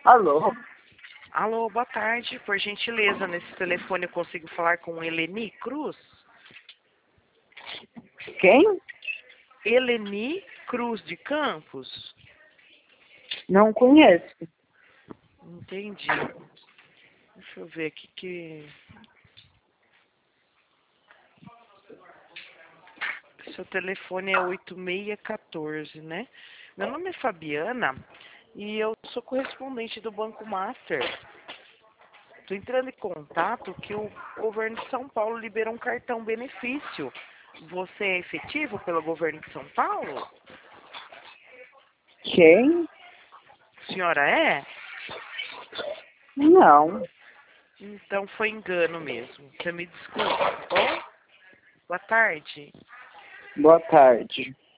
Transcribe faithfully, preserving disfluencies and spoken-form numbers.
Alô? Alô, boa tarde. Por gentileza, nesse telefone eu consigo falar com Eleni Cruz? Quem? Eleni Cruz de Campos? Não conheço. Entendi. Deixa eu ver aqui que... Seu telefone é oito seis um quatro, né? Meu nome é Fabiana e eu sou correspondente do Banco Master. Estou entrando em contato que o governo de São Paulo liberou um cartão benefício. Você é efetivo pelo governo de São Paulo? Quem? Senhora é? Não. Então foi engano mesmo. Você me desculpa, tá bom? Boa tarde. Boa tarde.